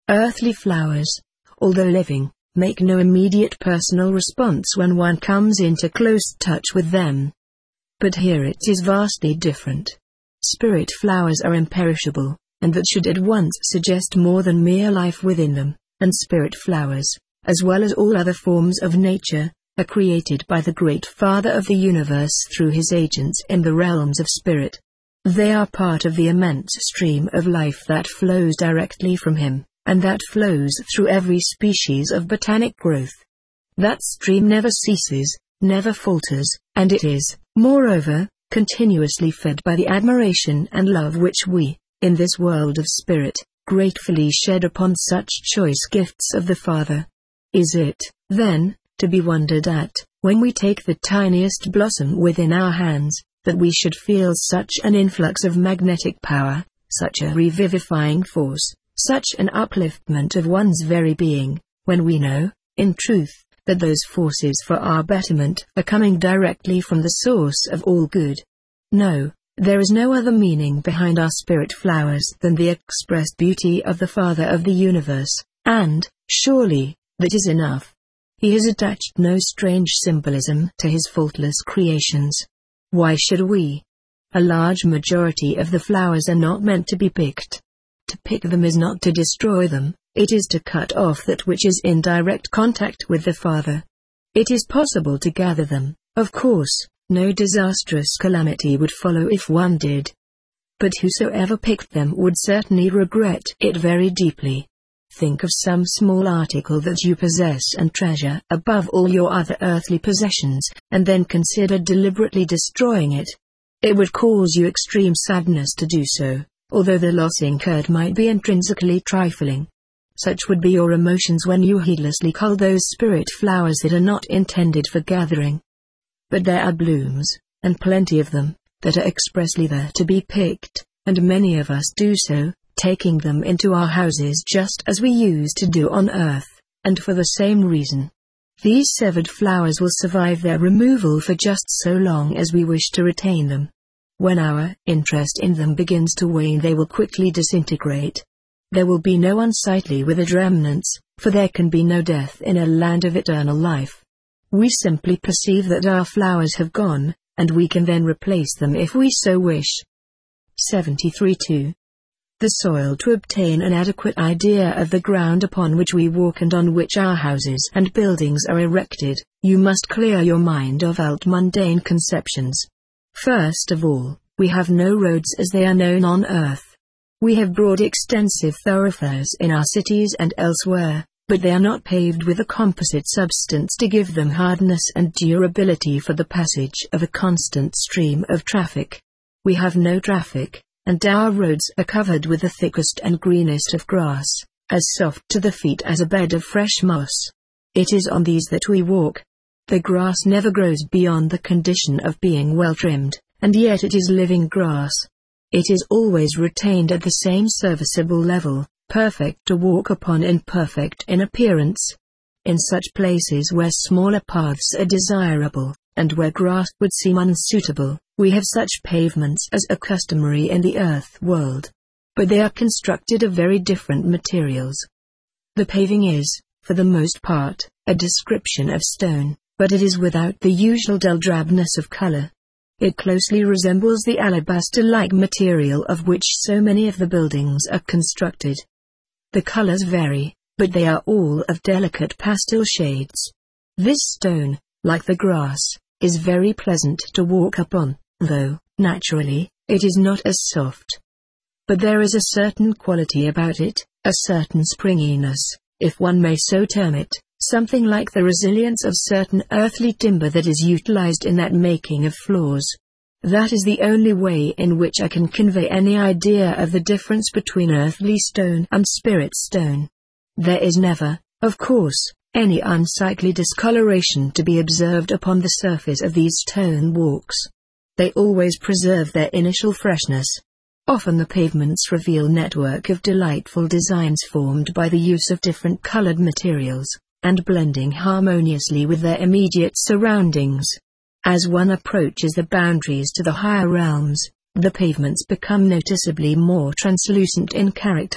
Earthly flowers, although living, make no immediate personal response when one comes into close touch with them. But here it is vastly different. Spirit flowers are imperishable, and that should at once suggest more than mere life within them, and spirit flowers, as well as all other forms of nature, are created by the Great Father of the universe through his agents in the realms of spirit. They are part of the immense stream of life that flows directly from him, and that flows through every species of botanic growth. That stream never ceases, never falters, and it is, moreover, continuously fed by the admiration and love which we, in this world of spirit, gratefully shed upon such choice gifts of the Father. Is it, then, to be wondered at, when we take the tiniest blossom within our hands, that we should feel such an influx of magnetic power, such a revivifying force, such an upliftment of one's very being, when we know, in truth, that those forces for our betterment are coming directly from the source of all good? No, there is no other meaning behind our spirit flowers than the expressed beauty of the Father of the universe, and, surely, that is enough. He has attached no strange symbolism to his faultless creations. Why should we? A large majority of the flowers are not meant to be picked. To pick them is not to destroy them, it is to cut off that which is in direct contact with the Father. It is possible to gather them, of course, no disastrous calamity would follow if one did. But whosoever picked them would certainly regret it very deeply. Think of some small article that you possess and treasure above all your other earthly possessions, and then consider deliberately destroying it. It would cause you extreme sadness to do so, although the loss incurred might be intrinsically trifling. Such would be your emotions when you heedlessly cull those spirit flowers that are not intended for gathering. But there are blooms, and plenty of them, that are expressly there to be picked, and many of us do so, taking them into our houses just as we used to do on earth, and for the same reason. These severed flowers will survive their removal for just so long as we wish to retain them. When our interest in them begins to wane, they will quickly disintegrate. There will be no unsightly withered remnants, for there can be no death in a land of eternal life. We simply perceive that our flowers have gone, and we can then replace them if we so wish. 73.2. The soil. To obtain an adequate idea of the ground upon which we walk and on which our houses and buildings are erected, you must clear your mind of mundane conceptions. First of all, we have no roads as they are known on earth. We have broad extensive thoroughfares in our cities and elsewhere, but they are not paved with a composite substance to give them hardness and durability for the passage of a constant stream of traffic. We have no traffic, and our roads are covered with the thickest and greenest of grass, as soft to the feet as a bed of fresh moss. It is on these that we walk. The grass never grows beyond the condition of being well trimmed, and yet it is living grass. It is always retained at the same serviceable level, perfect to walk upon and perfect in appearance. In such places where smaller paths are desirable, and where grass would seem unsuitable, we have such pavements as are customary in the earth world. But they are constructed of very different materials. The paving is, for the most part, a description of stone, but it is without the usual dull drabness of color. It closely resembles the alabaster-like material of which so many of the buildings are constructed. The colors vary, but they are all of delicate pastel shades. This stone, like the grass, is very pleasant to walk upon, though, naturally, it is not as soft. But there is a certain quality about it, a certain springiness, if one may so term it, something like the resilience of certain earthly timber that is utilized in that making of floors. That is the only way in which I can convey any idea of the difference between earthly stone and spirit stone. There is never, of course, any unsightly discoloration to be observed upon the surface of these stone walks. They always preserve their initial freshness. Often the pavements reveal a network of delightful designs formed by the use of different colored materials, and blending harmoniously with their immediate surroundings. As one approaches the boundaries to the higher realms, the pavements become noticeably more translucent in character,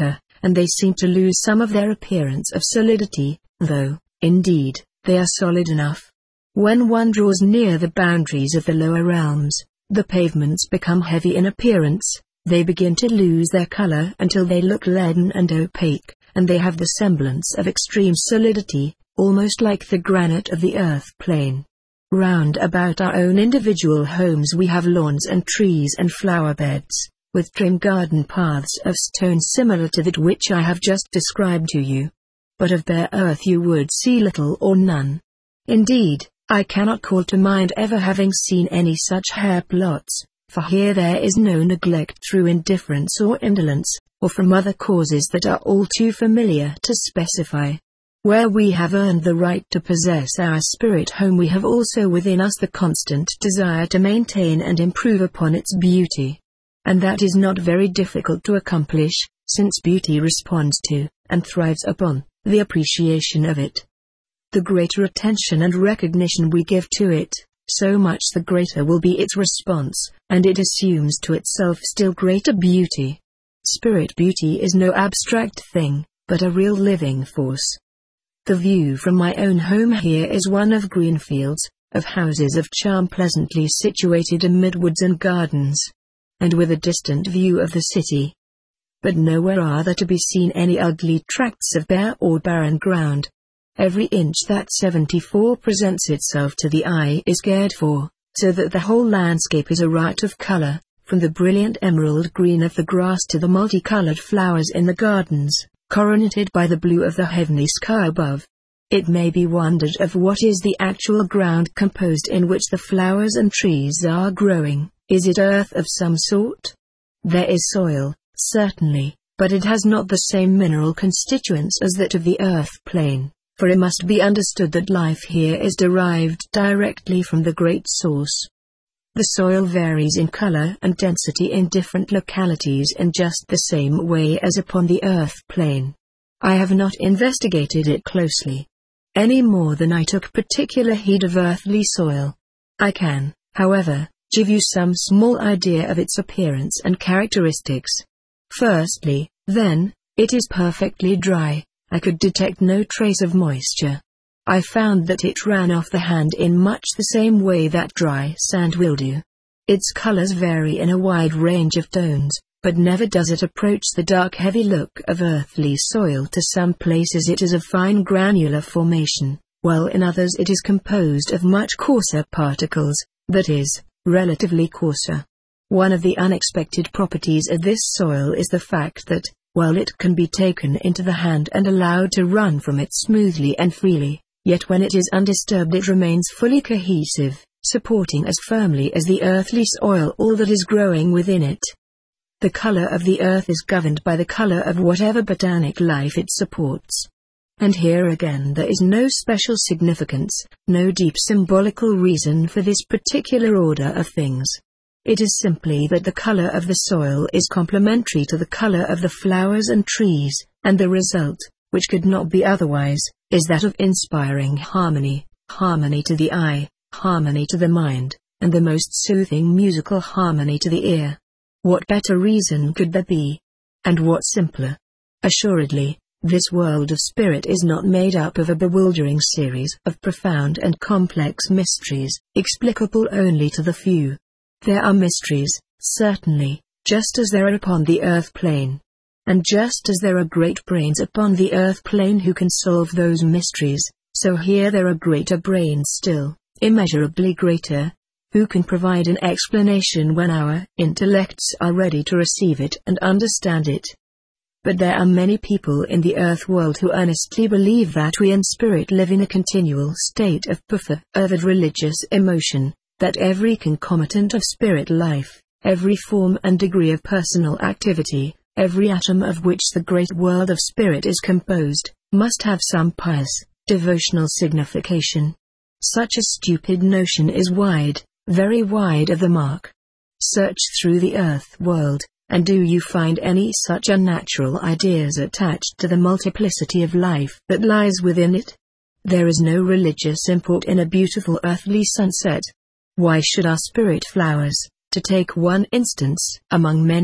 and they seem to lose some of their appearance of solidity, though, indeed, they are solid enough. When one draws near the boundaries of the lower realms, the pavements become heavy in appearance, they begin to lose their color until they look leaden and opaque, and they have the semblance of extreme solidity, almost like the granite of the earth plane. Round about our own individual homes we have lawns and trees and flower beds, with trim garden paths of stone similar to that which I have just described to you. But of bare earth you would see little or none. Indeed, I cannot call to mind ever having seen any such hair plots, for here there is no neglect through indifference or indolence, or from other causes that are all too familiar to specify. Where we have earned the right to possess our spirit home we have also within us the constant desire to maintain and improve upon its beauty. And that is not very difficult to accomplish, since beauty responds to, and thrives upon, the appreciation of it. The greater attention and recognition we give to it, so much the greater will be its response, and it assumes to itself still greater beauty. Spirit beauty is no abstract thing, but a real living force. The view from my own home here is one of green fields, of houses of charm pleasantly situated amid woods and gardens, and with a distant view of the city. But nowhere are there to be seen any ugly tracts of bare or barren ground. Every inch that 74 presents itself to the eye is cared for, so that the whole landscape is a riot of color, from the brilliant emerald green of the grass to the multicolored flowers in the gardens, coronated by the blue of the heavenly sky above. It may be wondered of what is the actual ground composed in which the flowers and trees are growing. Is it earth of some sort? There is soil, certainly, but it has not the same mineral constituents as that of the earth plane, for it must be understood that life here is derived directly from the great source. The soil varies in color and density in different localities in just the same way as upon the earth plane. I have not investigated it closely, any more than I took particular heed of earthly soil. I can, however, give you some small idea of its appearance and characteristics. Firstly, then, it is perfectly dry. I could detect no trace of moisture. I found that it ran off the hand in much the same way that dry sand will do. Its colors vary in a wide range of tones, but never does it approach the dark heavy look of earthly soil. To some places it is of fine granular formation, while in others it is composed of much coarser particles, that is, relatively coarser. One of the unexpected properties of this soil is the fact that, while it can be taken into the hand and allowed to run from it smoothly and freely, yet when it is undisturbed it remains fully cohesive, supporting as firmly as the earthly soil all that is growing within it. The color of the earth is governed by the color of whatever botanic life it supports. And here again there is no special significance, no deep symbolical reason for this particular order of things. It is simply that the color of the soil is complementary to the color of the flowers and trees, and the result, which could not be otherwise, is that of inspiring harmony, harmony to the eye, harmony to the mind, and the most soothing musical harmony to the ear. What better reason could there be? And what simpler? Assuredly, this world of spirit is not made up of a bewildering series of profound and complex mysteries, explicable only to the few. There are mysteries, certainly, just as there are upon the earth plane. And just as there are great brains upon the earth plane who can solve those mysteries, so here there are greater brains still, immeasurably greater, who can provide an explanation when our intellects are ready to receive it and understand it. But there are many people in the earth world who earnestly believe that we in spirit live in a continual state of fervid religious emotion, that every concomitant of spirit life, every form and degree of personal activity, every atom of which the great world of spirit is composed, must have some pious, devotional signification. Such a stupid notion is wide, very wide of the mark. Search through the earth world, and do you find any such unnatural ideas attached to the multiplicity of life that lies within it? There is no religious import in a beautiful earthly sunset. Why should our spirit flowers, to take one instance among many,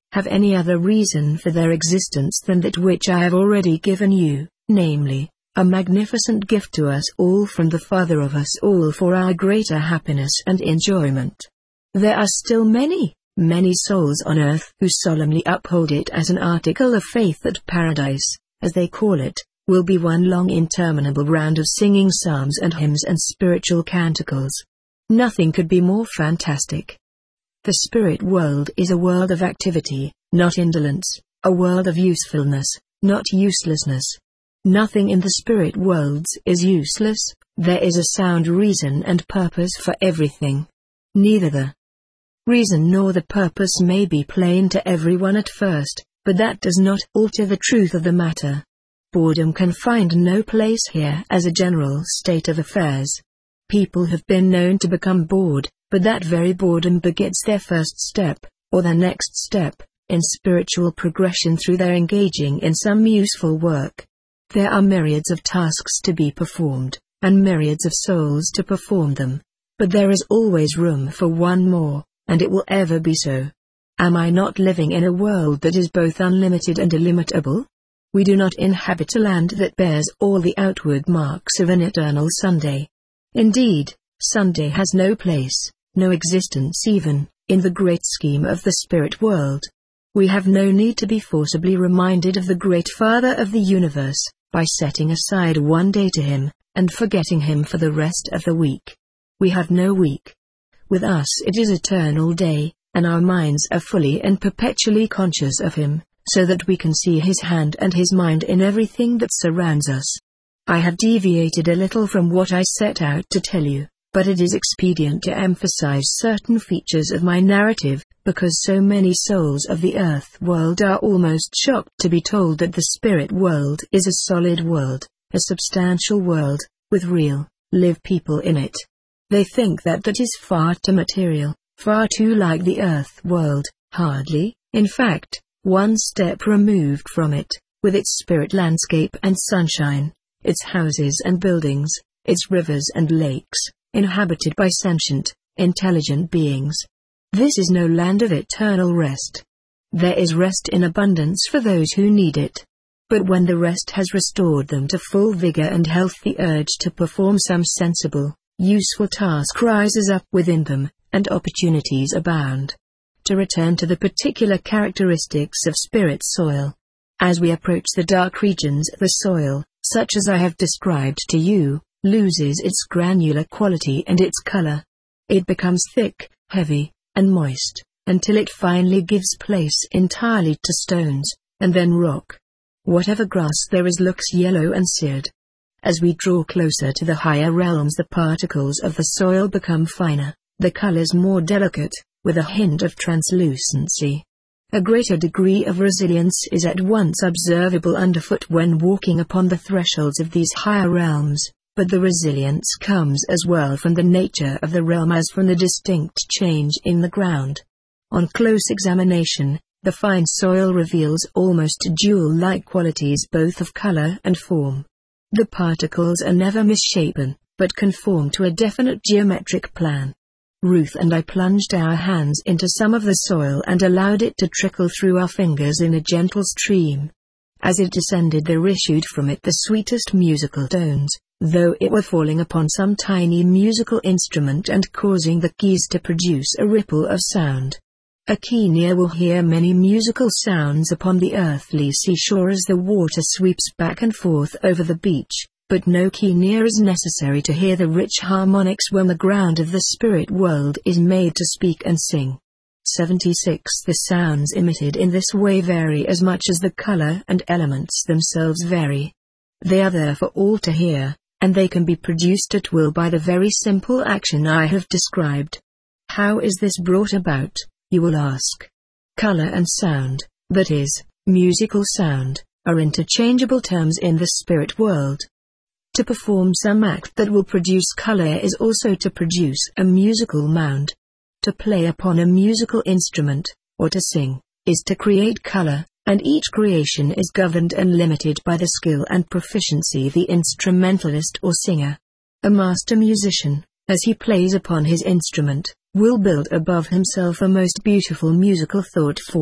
have any other reason for their existence than that which I have already given you, namely, a magnificent gift to us all from the Father of us all for our greater happiness and enjoyment. There are still many souls on earth who solemnly uphold it as an article of faith that paradise, as they call it, will be one long interminable round of singing psalms and hymns and spiritual canticles. Nothing could be more fantastic. The spirit world is a world of activity, not indolence, a world of usefulness, not uselessness. Nothing in the spirit worlds is useless, there is a sound reason and purpose for everything. Neither the reason nor the purpose may be plain to everyone at first, but that does not alter the truth of the matter. Boredom can find no place here as a general state of affairs. People have been known to become bored, but that very boredom begets their first step, or their next step, in spiritual progression through their engaging in some useful work. There are myriads of tasks to be performed, and myriads of souls to perform them. But there is always room for one more, and it will ever be so. Am I not living in a world that is both unlimited and illimitable? We do not inhabit a land that bears all the outward marks of an eternal Sunday. Indeed, Sunday has no place, no existence even, in the great scheme of the spirit world. We have no need to be forcibly reminded of the great Father of the universe, by setting aside one day to Him, and forgetting Him for the rest of the week. We have no week. With us it is eternal day, and our minds are fully and perpetually conscious of Him, so that we can see His hand and His mind in everything that surrounds us. I have deviated a little from what I set out to tell you, but it is expedient to emphasize certain features of my narrative, because so many souls of the earth world are almost shocked to be told that the spirit world is a solid world, a substantial world, with real, live people in it. They think that is far too material, far too like the earth world, hardly, in fact, one step removed from it, with its spirit landscape and sunshine, its houses and buildings, its rivers and lakes, inhabited by sentient, intelligent beings. This is no land of eternal rest. There is rest in abundance for those who need it. But when the rest has restored them to full vigor and health, the urge to perform some sensible, useful task rises up within them, and opportunities abound. To return to the particular characteristics of spirit soil. As we approach the dark regions, the soil, such as I have described to you, loses its granular quality and its color. It becomes thick, heavy, and moist, until it finally gives place entirely to stones, and then rock. Whatever grass there is looks yellow and seared. As we draw closer to the higher realms, the particles of the soil become finer, the colors more delicate, with a hint of translucency. A greater degree of resilience is at once observable underfoot when walking upon the thresholds of these higher realms. But the resilience comes as well from the nature of the realm as from the distinct change in the ground. On close examination, the fine soil reveals almost jewel-like qualities both of color and form. The particles are never misshapen, but conform to a definite geometric plan. Ruth and I plunged our hands into some of the soil and allowed it to trickle through our fingers in a gentle stream. As it descended, there issued from it the sweetest musical tones, though it were falling upon some tiny musical instrument and causing the keys to produce a ripple of sound. A keen ear will hear many musical sounds upon the earthly seashore as the water sweeps back and forth over the beach, but no keen ear is necessary to hear the rich harmonics when the ground of the spirit world is made to speak and sing. 76. The sounds emitted in this way vary as much as the color and elements themselves vary. They are there for all to hear, and they can be produced at will by the very simple action I have described. How is this brought about, you will ask? Color and sound, that is, musical sound, are interchangeable terms in the spirit world. To perform some act that will produce color is also to produce a musical mound. To play upon a musical instrument, or to sing, is to create color, and each creation is governed and limited by the skill and proficiency of the instrumentalist or singer. A master musician, as he plays upon his instrument, will build above himself a most beautiful musical thought form,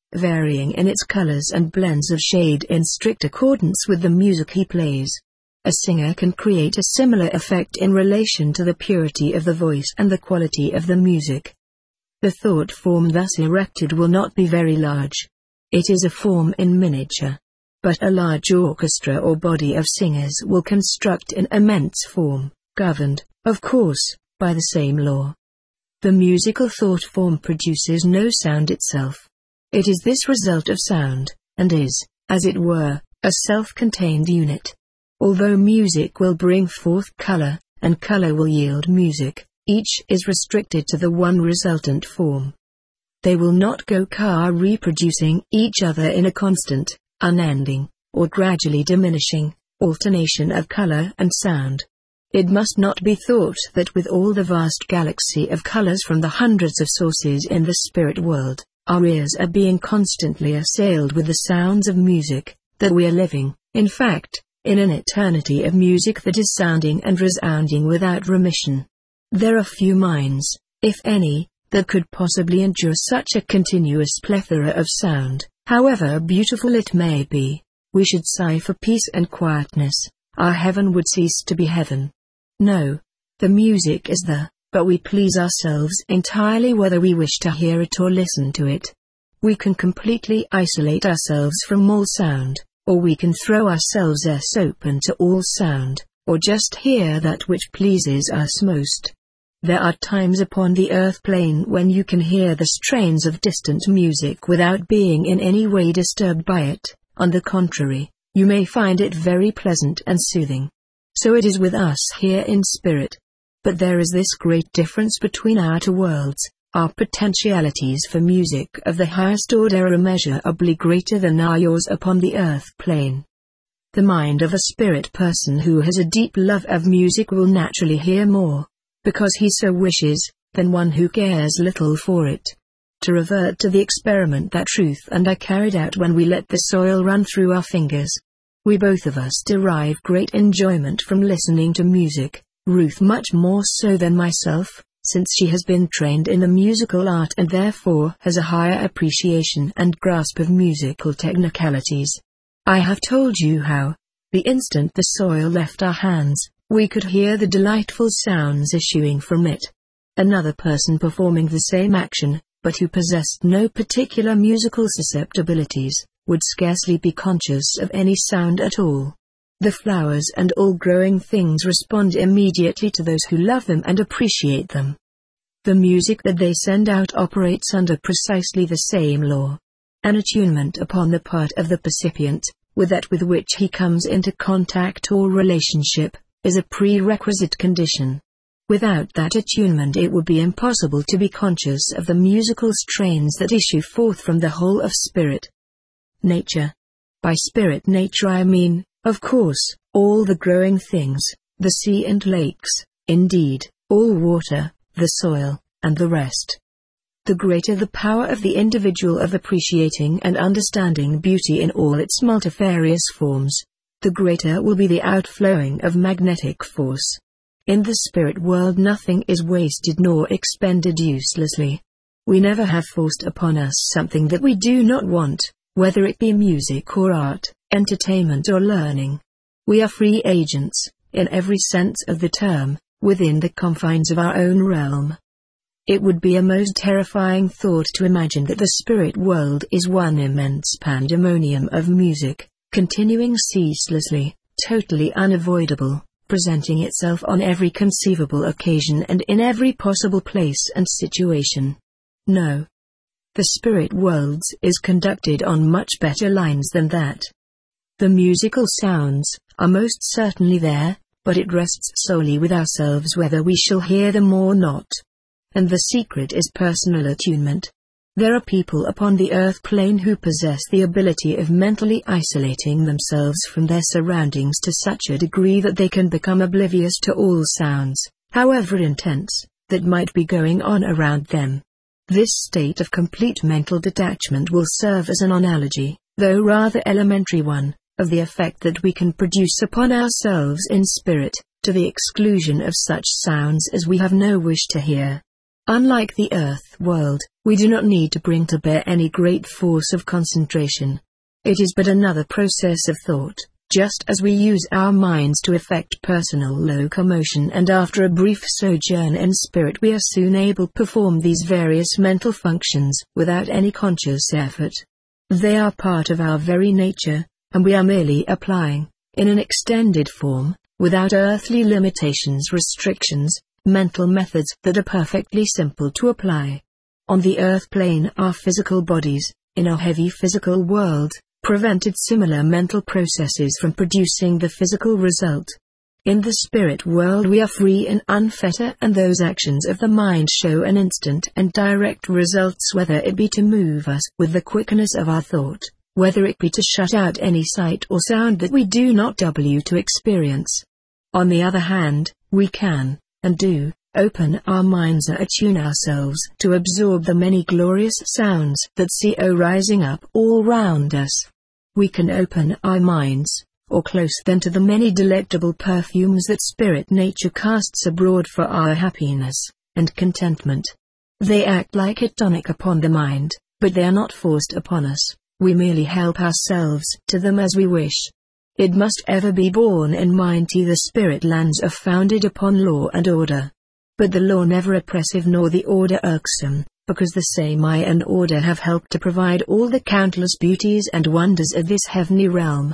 varying in its colors and blends of shade in strict accordance with the music he plays. A singer can create a similar effect in relation to the purity of the voice and the quality of the music. The thought form thus erected will not be very large. It is a form in miniature. But a large orchestra or body of singers will construct an immense form, governed, of course, by the same law. The musical thought form produces no sound itself. It is this result of sound, and is, as it were, a self-contained unit. Although music will bring forth color, and color will yield music, each is restricted to the one resultant form. They will not go reproducing each other in a constant, unending, or gradually diminishing, alternation of color and sound. It must not be thought that with all the vast galaxy of colors from the hundreds of sources in the spirit world, our ears are being constantly assailed with the sounds of music, that we are living, in fact, in an eternity of music that is sounding and resounding without remission. There are few minds, if any, that could possibly endure such a continuous plethora of sound, however beautiful it may be. We should sigh for peace and quietness. Our heaven would cease to be heaven. No, the music is there, but we please ourselves entirely whether we wish to hear it or listen to it. We can completely isolate ourselves from all sound, or we can throw ourselves open to all sound, or just hear that which pleases us most. There are times upon the earth plane when you can hear the strains of distant music without being in any way disturbed by it. On the contrary, you may find it very pleasant and soothing. So it is with us here in spirit. But there is this great difference between our two worlds. Our potentialities for music of the highest order are immeasurably greater than are yours upon the earth plane. The mind of a spirit person who has a deep love of music will naturally hear more, because he so wishes, than one who cares little for it. To revert to the experiment that Ruth and I carried out when we let the soil run through our fingers. We both of us derive great enjoyment from listening to music, Ruth much more so than myself, since she has been trained in the musical art and therefore has a higher appreciation and grasp of musical technicalities. I have told you how, the instant the soil left our hands, we could hear the delightful sounds issuing from it. Another person performing the same action, but who possessed no particular musical susceptibilities, would scarcely be conscious of any sound at all. The flowers and all growing things respond immediately to those who love them and appreciate them. The music that they send out operates under precisely the same law. An attunement upon the part of the percipient, with that with which he comes into contact or relationship, is a prerequisite condition. Without that attunement it would be impossible to be conscious of the musical strains that issue forth from the whole of spirit nature. By spirit nature I mean, of course, all the growing things, the sea and lakes, indeed, all water, the soil, and the rest. The greater the power of the individual of appreciating and understanding beauty in all its multifarious forms, the greater will be the outflowing of magnetic force. In the spirit world nothing is wasted nor expended uselessly. We never have forced upon us something that we do not want, whether it be music or art, entertainment or learning. We are free agents, in every sense of the term, within the confines of our own realm. It would be a most terrifying thought to imagine that the spirit world is one immense pandemonium of music, continuing ceaselessly, totally unavoidable, presenting itself on every conceivable occasion and in every possible place and situation. No. The spirit world is conducted on much better lines than that. The musical sounds are most certainly there, but it rests solely with ourselves whether we shall hear them or not. And the secret is personal attunement. There are people upon the earth plane who possess the ability of mentally isolating themselves from their surroundings to such a degree that they can become oblivious to all sounds, however intense, that might be going on around them. This state of complete mental detachment will serve as an analogy, though rather elementary one, of the effect that we can produce upon ourselves in spirit, to the exclusion of such sounds as we have no wish to hear. Unlike the earth world, We do not need to bring to bear any great force of concentration. It is but another process of thought, just as we use our minds to effect personal locomotion, and after a brief sojourn in spirit we are soon able to perform these various mental functions without any conscious effort. They are part of our very nature, and we are merely applying, in an extended form, without earthly limitations, restrictions, mental methods that are perfectly simple to apply. On the earth plane, our physical bodies, in our heavy physical world, prevented similar mental processes from producing the physical result. In the spirit world we are free and unfettered, and those actions of the mind show an instant and direct results, whether it be to move us with the quickness of our thought, whether it be to shut out any sight or sound that we do not to experience. On the other hand, we can, and do, open our minds and attune ourselves to absorb the many glorious sounds that see rising up all round us. We can open our minds, or close them to the many delectable perfumes that spirit nature casts abroad for our happiness and contentment. They act like a tonic upon the mind, but they are not forced upon us. We merely help ourselves to them as we wish. It must ever be borne in mind the spirit lands are founded upon law and order. But the law never oppressive nor the order irksome, because the same eye and order have helped to provide all the countless beauties and wonders of this heavenly realm.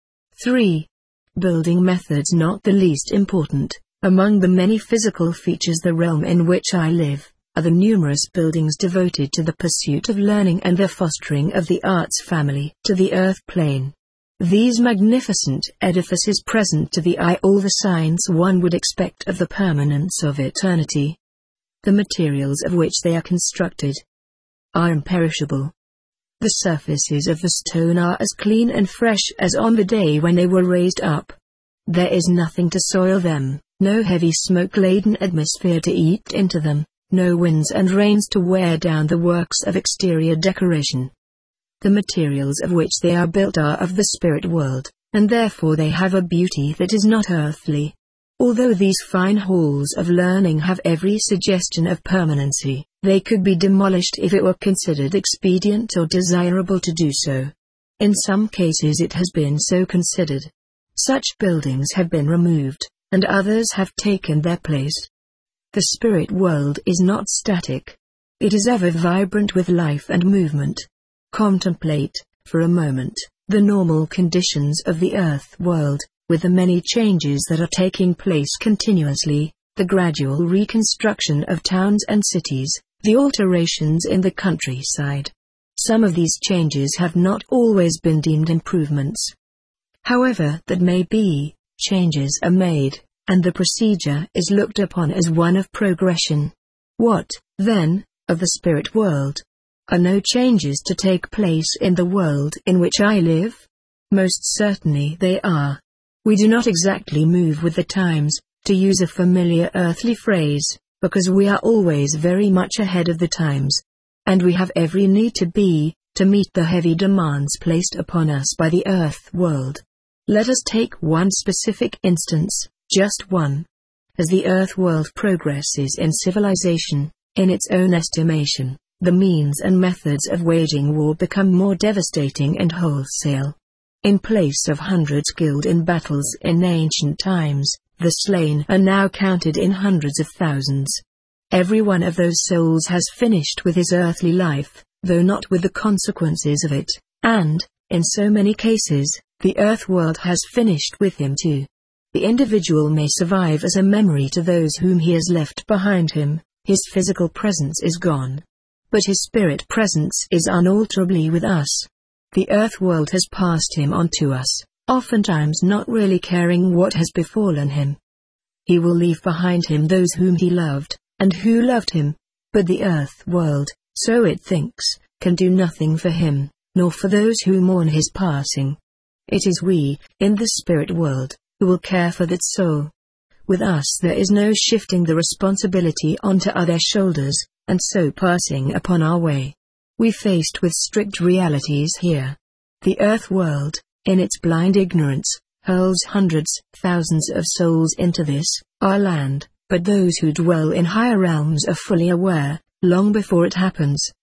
3. Building methods not the least important. Among the many physical features the realm in which I live, are the numerous buildings devoted to the pursuit of learning and the fostering of the arts family to the earth plane. These magnificent edifices present to the eye all the signs one would expect of the permanence of eternity. The materials of which they are constructed are imperishable. The surfaces of the stone are as clean and fresh as on the day when they were raised up. There is nothing to soil them, no heavy smoke-laden atmosphere to eat into them, no winds and rains to wear down the works of exterior decoration. The materials of which they are built are of the spirit world, and therefore they have a beauty that is not earthly. Although these fine halls of learning have every suggestion of permanency, they could be demolished if it were considered expedient or desirable to do so. In some cases it has been so considered. Such buildings have been removed, and others have taken their place. The spirit world is not static. It is ever vibrant with life and movement. Contemplate, for a moment, the normal conditions of the earth world, with the many changes that are taking place continuously, the gradual reconstruction of towns and cities, the alterations in the countryside. Some of these changes have not always been deemed improvements. However that may be, changes are made, and the procedure is looked upon as one of progression. What, then, of the spirit world? Are no changes to take place in the world in which I live? Most certainly they are. We do not exactly move with the times, to use a familiar earthly phrase, because we are always very much ahead of the times. And we have every need to meet the heavy demands placed upon us by the earth world. Let us take one specific instance, just one. As the earth world progresses in civilization, in its own estimation, the means and methods of waging war become more devastating and wholesale. In place of hundreds killed in battles in ancient times, the slain are now counted in hundreds of thousands. Every one of those souls has finished with his earthly life, though not with the consequences of it, and, in so many cases, the earth world has finished with him too. The individual may survive as a memory to those whom he has left behind him. His physical presence is gone, but his spirit presence is unalterably with us. The earth world has passed him on to us, oftentimes not really caring what has befallen him. He will leave behind him those whom he loved, and who loved him, but the earth world, so it thinks, can do nothing for him, nor for those who mourn his passing. It is we, in the spirit world, who will care for that soul. With us there is no shifting the responsibility onto other shoulders, and so passing upon our way. We faced with strict realities here. The earth world, in its blind ignorance, hurls hundreds, thousands of souls into this, our land, but those who dwell in higher realms are fully aware, long before it happens,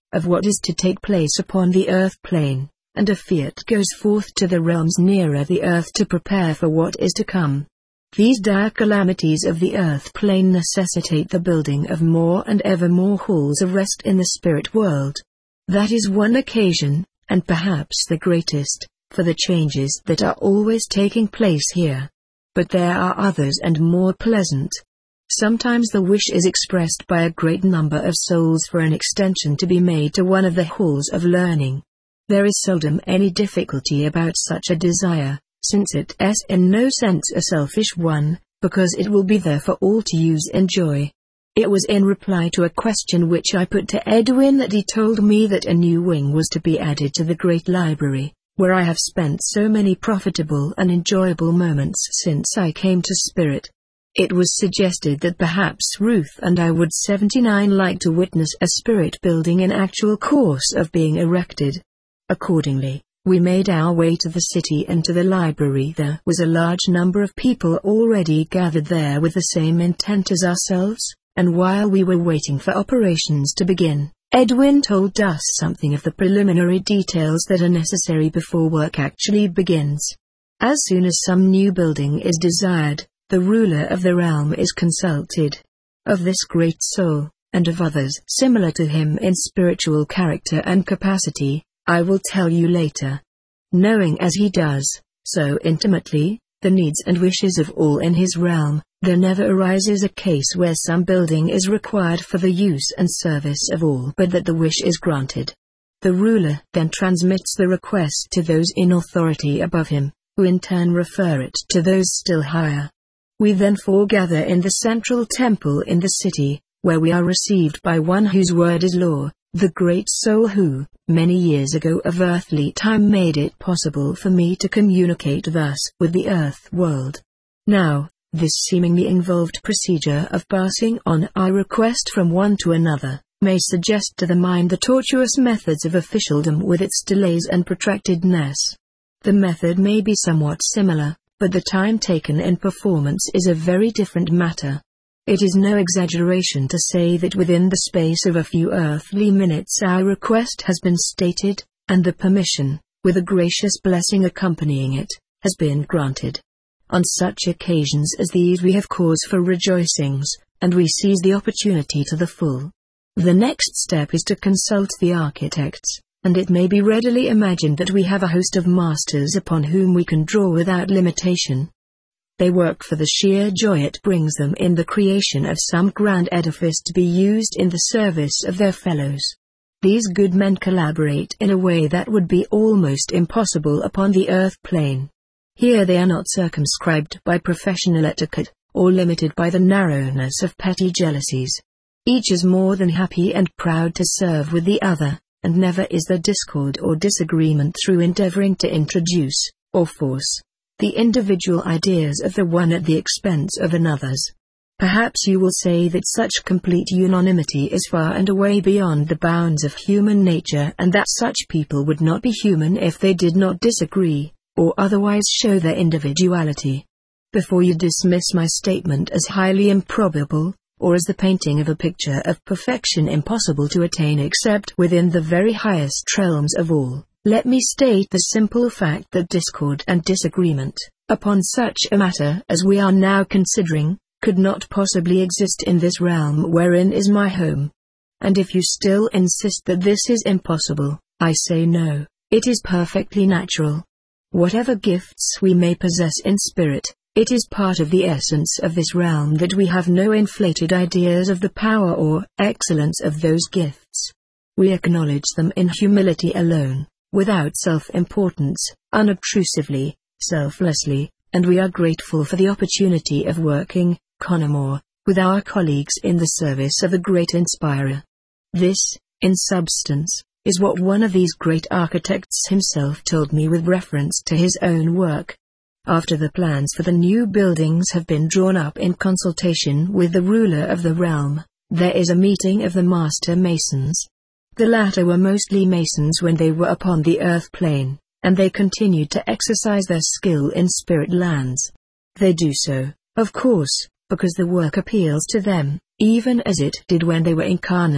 of what is to take place upon the earth plane, and a fiat goes forth to the realms nearer the earth to prepare for what is to come. These dire calamities of the earth plane necessitate the building of more and ever more halls of rest in the spirit world. That is one occasion, and perhaps the greatest, for the changes that are always taking place here. But there are others and more pleasant. Sometimes the wish is expressed by a great number of souls for an extension to be made to one of the halls of learning. There is seldom any difficulty about such a desire, since it is in no sense a selfish one, because it will be there for all to use and enjoy. It was in reply to a question which I put to Edwin that he told me that a new wing was to be added to the great library, where I have spent so many profitable and enjoyable moments since I came to Spirit. It was suggested that perhaps Ruth and I would 79 like to witness a Spirit building in actual course of being erected. Accordingly, we made our way to the city and to the library. There was a large number of people already gathered there with the same intent as ourselves, and while we were waiting for operations to begin, Edwin told us something of the preliminary details that are necessary before work actually begins. As soon as some new building is desired, the ruler of the realm is consulted. Of this great soul, and of others similar to him in spiritual character and capacity, I will tell you later. Knowing as he does, so intimately, the needs and wishes of all in his realm, there never arises a case where some building is required for the use and service of all but that the wish is granted. The ruler then transmits the request to those in authority above him, who in turn refer it to those still higher. We then foregather in the central temple in the city, where we are received by one whose word is law, the great soul who, many years ago of earthly time, made it possible for me to communicate thus with the earth world. Now, this seemingly involved procedure of passing on our request from one to another, may suggest to the mind the tortuous methods of officialdom with its delays and protractedness. The method may be somewhat similar, but the time taken in performance is a very different matter. It is no exaggeration to say that within the space of a few earthly minutes our request has been stated, and the permission, with a gracious blessing accompanying it, has been granted. On such occasions as these we have cause for rejoicings, and we seize the opportunity to the full. The next step is to consult the architects, and it may be readily imagined that we have a host of masters upon whom we can draw without limitation. They work for the sheer joy it brings them in the creation of some grand edifice to be used in the service of their fellows. These good men collaborate in a way that would be almost impossible upon the earth plane. Here they are not circumscribed by professional etiquette, or limited by the narrowness of petty jealousies. Each is more than happy and proud to serve with the other, and never is there discord or disagreement through endeavoring to introduce, or force, the individual ideas of the one at the expense of another's. Perhaps you will say that such complete unanimity is far and away beyond the bounds of human nature, and that such people would not be human if they did not disagree, or otherwise show their individuality. Before you dismiss my statement as highly improbable, or as the painting of a picture of perfection impossible to attain except within the very highest realms of all, let me state the simple fact that discord and disagreement, upon such a matter as we are now considering, could not possibly exist in this realm wherein is my home. And if you still insist that this is impossible, I say no, it is perfectly natural. Whatever gifts we may possess in spirit, it is part of the essence of this realm that we have no inflated ideas of the power or excellence of those gifts. We acknowledge them in humility alone, without self-importance, unobtrusively, selflessly, and we are grateful for the opportunity of working, con amore, with our colleagues in the service of the great inspirer. This, in substance, is what one of these great architects himself told me with reference to his own work. After the plans for the new buildings have been drawn up in consultation with the ruler of the realm, there is a meeting of the master masons. The latter were mostly masons when they were upon the earth plane, and they continued to exercise their skill in spirit lands. They do so, of course, because the work appeals to them, even as it did when they were incarnate,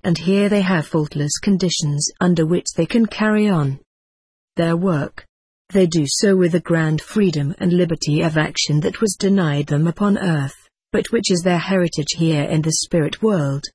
and here they have faultless conditions under which they can carry on their work. They do so with a grand freedom and liberty of action that was denied them upon earth, but which is their heritage here in the spirit world.